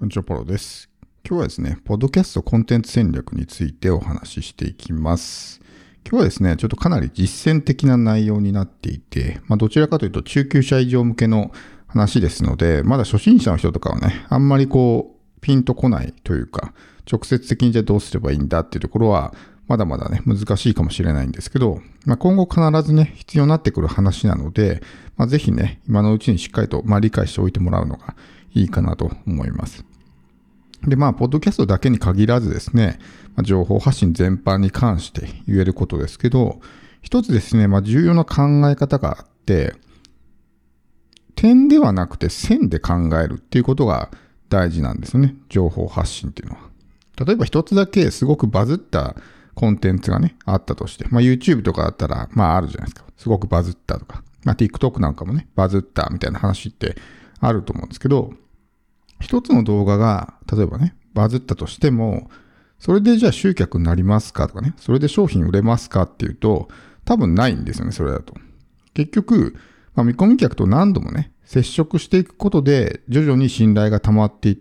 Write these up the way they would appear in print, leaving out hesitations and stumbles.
こんにちは、ポロです。今日はですね、ポッドキャストコンテンツ戦略についてお話ししていきます。今日はですね、ちょっとかなり実践的な内容になっていて、どちらかというと中級者以上向けの話ですので、まだ初心者の人とかはね、あんまりピンとこないというか、直接的にじゃあどうすればいいんだっていうところは、まだまだね、難しいかもしれないんですけど、今後必ずね、必要になってくる話なので、ぜひね、今のうちにしっかりと理解しておいてもらうのがいいかなと思います。で、ポッドキャストだけに限らずですね、情報発信全般に関して言えることですけど、一つですね、重要な考え方があって、点ではなくて線で考えるっていうことが大事なんですよね、情報発信っていうのは。例えば一つだけすごくバズったコンテンツがね、あったとして、YouTube とかだったら、あるじゃないですか。すごくバズったとか、TikTok なんかもね、バズったみたいな話ってあると思うんですけど、一つの動画が、例えばね、バズったとしても、それでじゃあ集客になりますかとかね、それで商品売れますかっていうと、多分ないんですよね、それだと。結局、見込み客と何度もね、接触していくことで、徐々に信頼が溜まっていって、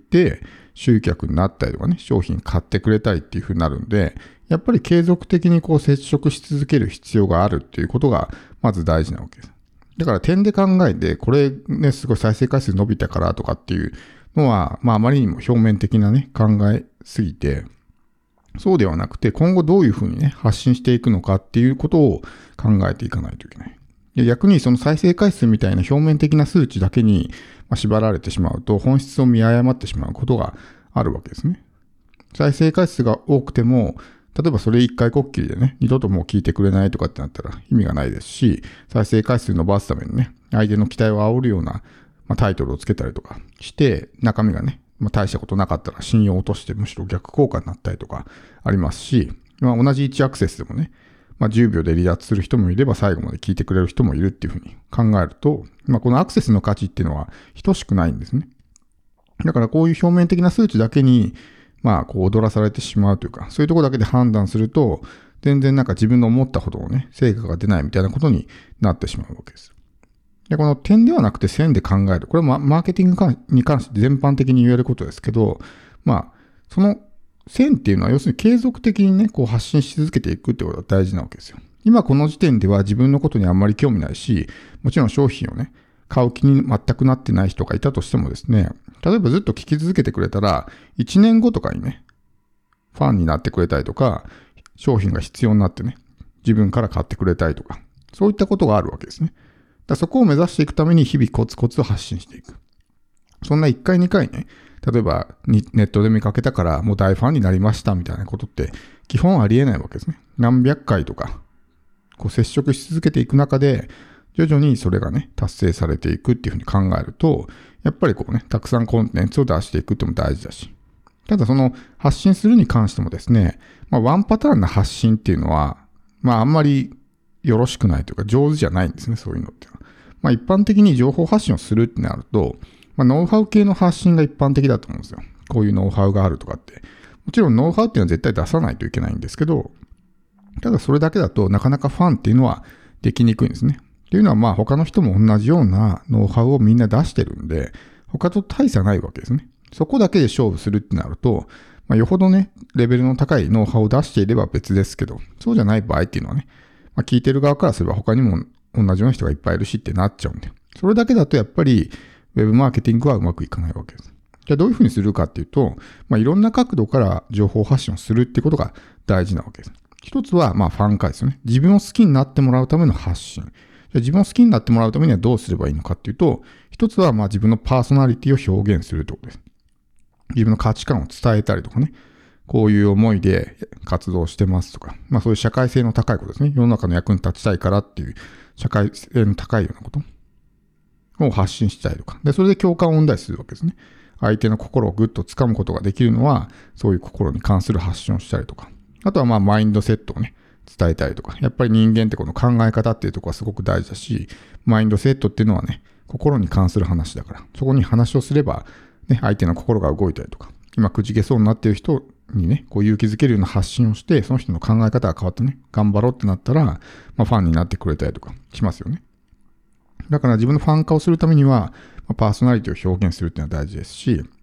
集客になったりとかね、商品買ってくれたりっていう風になるんで、やっぱり継続的に接触し続ける必要があるっていうことが、まず大事なわけです。だから点で考えて、これね、すごい再生回数伸びたからとかっていうのは、あまりにも表面的なね、考えすぎて、そうではなくて、今後どういうふうにね、発信していくのかっていうことを考えていかないといけない。逆にその再生回数みたいな表面的な数値だけに縛られてしまうと、本質を見誤ってしまうことがあるわけですね。再生回数が多くても、例えばそれ一回こっきりでね、二度ともう聞いてくれないとかってなったら意味がないですし、再生回数伸ばすためにね、相手の期待を煽るようなタイトルをつけたりとかして、中身がね、大したことなかったら信用を落としてむしろ逆効果になったりとかありますし、同じ1アクセスでもね、10秒で離脱する人もいれば最後まで聞いてくれる人もいるっていうふうに考えると、このアクセスの価値っていうのは等しくないんですね。だからこういう表面的な数値だけに、踊らされてしまうというか、そういうところだけで判断すると、全然自分の思ったほどのね、成果が出ないみたいなことになってしまうわけです。で、この点ではなくて線で考える。これはマーケティングに関して全般的に言えることですけど、その線っていうのは要するに継続的にね、発信し続けていくってことが大事なわけですよ。今この時点では自分のことにあんまり興味ないし、もちろん商品をね、買う気に全くなってない人がいたとしてもですね、例えばずっと聞き続けてくれたら、1年後とかにね、ファンになってくれたりとか、商品が必要になってね、自分から買ってくれたりとか、そういったことがあるわけですね。そこを目指していくために日々コツコツと発信していく。そんな1回2回ね、例えばネットで見かけたからもう大ファンになりましたみたいなことって基本ありえないわけですね。何百回とか、接触し続けていく中で、徐々にそれがね、達成されていくっていうふうに考えると、やっぱりたくさんコンテンツを出していくっても大事だし。ただその発信するに関してもですね、ワンパターンな発信っていうのは、あんまりよろしくないというか上手じゃないんですね、そういうのっていうのは。一般的に情報発信をするってなると、ノウハウ系の発信が一般的だと思うんですよ。こういうノウハウがあるとかって。もちろんノウハウっていうのは絶対出さないといけないんですけど、ただそれだけだとなかなかファンっていうのはできにくいんですね。っていうのは他の人も同じようなノウハウをみんな出してるんで、他と大差ないわけですね。そこだけで勝負するってなると、よほどね、レベルの高いノウハウを出していれば別ですけど、そうじゃない場合っていうのはね、聞いてる側からすれば他にも同じような人がいっぱいいるしってなっちゃうんで、それだけだとやっぱりウェブマーケティングはうまくいかないわけです。じゃあどういうふうにするかっていうと、いろんな角度から情報発信をするってことが大事なわけです。一つはファン化ですよね。自分を好きになってもらうための発信。じゃあ自分を好きになってもらうためにはどうすればいいのかっていうと、一つは自分のパーソナリティを表現するってことです。自分の価値観を伝えたりとかね。こういう思いで活動してますとか、そういう社会性の高いことですね。世の中の役に立ちたいからっていう社会性の高いようなことを発信したりとか。で、それで共感を生んだりするわけですね。相手の心をぐっと掴むことができるのは、そういう心に関する発信をしたりとか。あとはマインドセットをね、伝えたりとか。やっぱり人間ってこの考え方っていうところはすごく大事だし、マインドセットっていうのはね、心に関する話だから、そこに話をすれば、ね、相手の心が動いたりとか、今くじけそうになっている人にね、勇気づけるような発信をして、その人の考え方が変わってね、頑張ろうってなったら、ファンになってくれたりとかしますよね。だから自分のファン化をするためには、パーソナリティを表現するっていうのは大事ですし、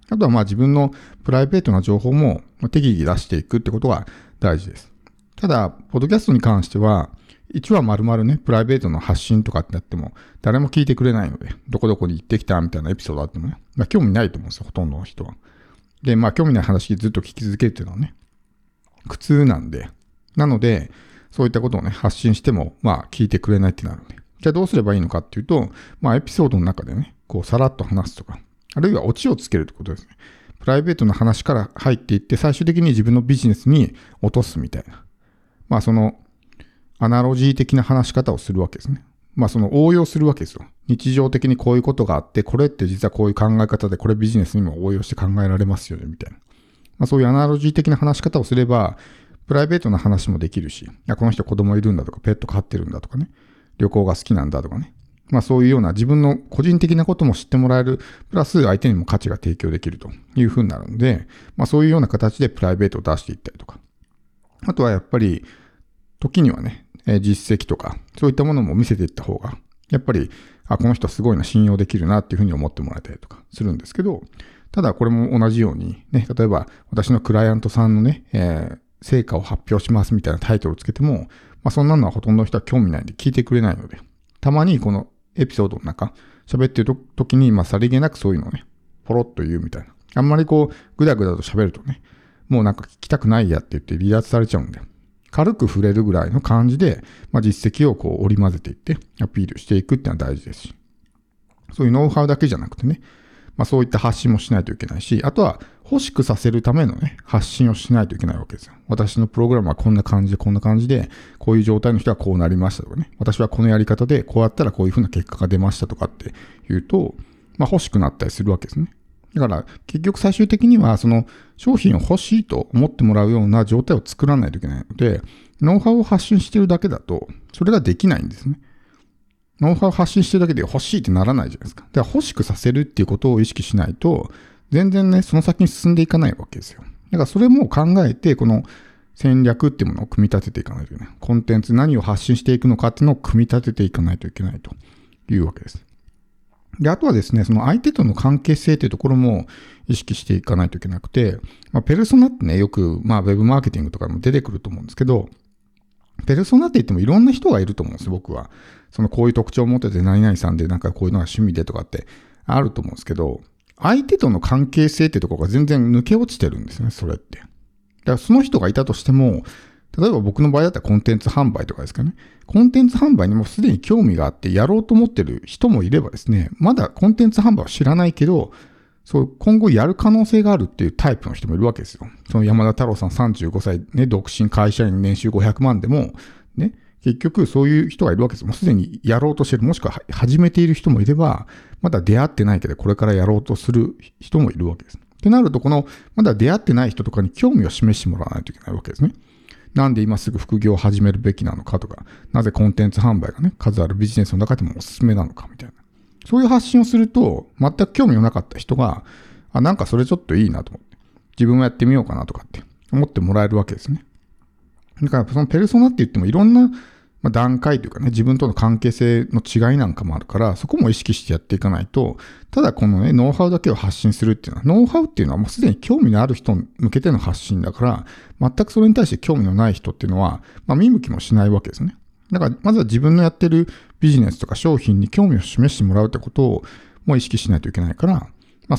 あとは自分のプライベートな情報も適宜出していくってことが大事です。ただ、ポッドキャストに関しては、1話丸々ね、プライベートの発信とかってなっても、誰も聞いてくれないので、どこどこに行ってきたみたいなエピソードあってもね、興味ないと思うんですよ、ほとんどの人は。で、興味ない話ずっと聞き続けるっていうのはね、苦痛なんで、なので、そういったことをね、発信しても、聞いてくれないってなるので、じゃあどうすればいいのかっていうと、エピソードの中でね、さらっと話すとか、あるいはオチをつけるってことですね。プライベートな話から入っていって、最終的に自分のビジネスに落とすみたいな。その、アナロジー的な話し方をするわけですね。その応用するわけですよ。日常的にこういうことがあって、これって実はこういう考え方で、これビジネスにも応用して考えられますよね、みたいな。そういうアナロジー的な話し方をすれば、プライベートな話もできるし、この人子供いるんだとか、ペット飼ってるんだとかね、旅行が好きなんだとかね。そういうような自分の個人的なことも知ってもらえる、プラス相手にも価値が提供できるというふうになるので、そういうような形でプライベートを出していったりとか。あとはやっぱり、時にはね、実績とか、そういったものも見せていった方が、やっぱり、この人すごいな、信用できるなっていうふうに思ってもらえたりとかするんですけど、ただこれも同じように、ね、例えば私のクライアントさんのね、成果を発表しますみたいなタイトルをつけても、そんなのはほとんどの人は興味ないんで聞いてくれないので、たまにこのエピソードの中、喋ってる時に、さりげなくそういうのをね、ポロッと言うみたいな。あんまりぐだぐだと喋るとね、もう聞きたくないやって言って離脱されちゃうんで、軽く触れるぐらいの感じで、実績を織り交ぜていってアピールしていくっていうのは大事ですし、そういうノウハウだけじゃなくてね、そういった発信もしないといけないし、あとは欲しくさせるためのね、発信をしないといけないわけですよ。私のプログラムはこんな感じで、こういう状態の人はこうなりましたとかね、私はこのやり方でこうやったらこういうふうな結果が出ましたとかって言うと、欲しくなったりするわけですね。だから結局最終的にはその商品を欲しいと思ってもらうような状態を作らないといけないので、ノウハウを発信してるだけだと、それができないんですね。ノウハウを発信してるだけで欲しいってならないじゃないですか。だから欲しくさせるっていうことを意識しないと、全然ね、その先に進んでいかないわけですよ。だからそれも考えて、この戦略っていうものを組み立てていかないといけない。コンテンツ何を発信していくのかっていうのを組み立てていかないといけないというわけです。で、あとはですね、その相手との関係性というところも意識していかないといけなくて、ペルソナってね、よく、ウェブマーケティングとかも出てくると思うんですけど、ペルソナって言ってもいろんな人がいると思うんですよ、僕は。こういう特徴を持ってて、何々さんでこういうのが趣味でとかってあると思うんですけど、相手との関係性っていうところが全然抜け落ちてるんですね、それって。だからその人がいたとしても、例えば僕の場合だったらコンテンツ販売とかですかね。コンテンツ販売にもすでに興味があってやろうと思ってる人もいればですね、まだコンテンツ販売を知らないけど、今後やる可能性があるっていうタイプの人もいるわけですよ。その山田太郎さん35歳ね、独身会社員年収500万でも、ね、結局そういう人がいるわけですよ。もうすでにやろうとしてる、もしくは始めている人もいれば、まだ出会ってないけどこれからやろうとする人もいるわけです。ってなると、まだ出会ってない人とかに興味を示してもらわないといけないわけですね。なんで今すぐ副業を始めるべきなのかとか、なぜコンテンツ販売がね、数あるビジネスの中でもおすすめなのかみたいな。そういう発信をすると、全く興味のなかった人が、それちょっといいなと思って、自分もやってみようかなとかって思ってもらえるわけですね。だからそのペルソナって言ってもいろんな段階というかね、自分との関係性の違いなんかもあるから、そこも意識してやっていかないと、ただこのね、ノウハウだけを発信するっていうのは、ノウハウっていうのはもうすでに興味のある人に向けての発信だから、全くそれに対して興味のない人っていうのは、見向きもしないわけですね。だから、まずは自分のやってるビジネスとか商品に興味を示してもらうってことをもう意識しないといけないから、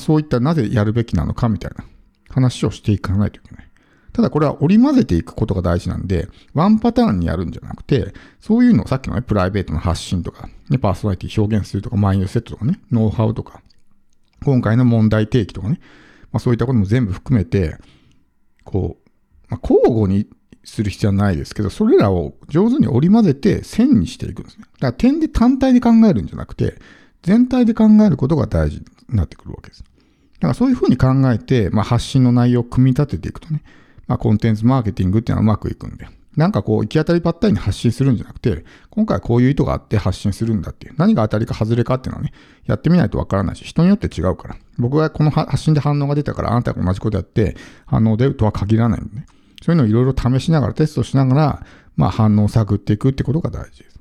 そういったなぜやるべきなのかみたいな話をしていかないといけない。ただこれは織り交ぜていくことが大事なんで、ワンパターンにやるんじゃなくて、そういうのをさっきのね、プライベートの発信とか、ね、パーソナリティ表現するとか、マインドセットとかね、ノウハウとか、今回の問題提起とかね、そういったことも全部含めて、交互にする必要はないですけど、それらを上手に織り交ぜて線にしていくんですね。だから単体で考えるんじゃなくて、全体で考えることが大事になってくるわけです。だからそういうふうに考えて、発信の内容を組み立てていくとね、コンテンツマーケティングっていうのはうまくいくんで、行き当たりばったりに発信するんじゃなくて、今回はこういう意図があって発信するんだっていう、何が当たりか外れかっていうのはね、やってみないとわからないし、人によって違うから。僕がこの発信で反応が出たから、あなたが同じことやって反応出るとは限らないんでね。そういうのをいろいろ試しながら、テストしながら、反応を探っていくってことが大事です。